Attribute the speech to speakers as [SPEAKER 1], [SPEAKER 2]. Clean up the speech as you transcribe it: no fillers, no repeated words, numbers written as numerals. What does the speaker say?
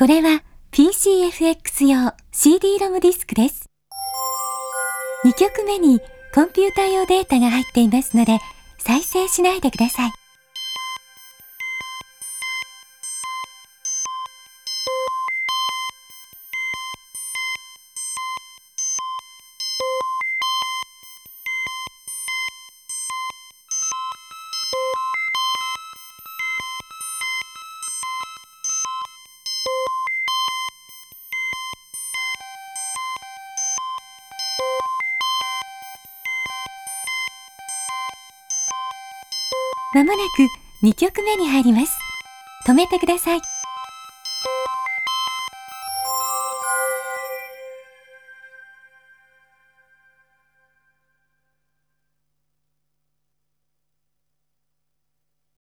[SPEAKER 1] これは PCFX 用 CD ロムディスクです。2曲目にコンピュータ用データが入っていますので、再生しないでください。まもなく2曲目に入ります。止めてください。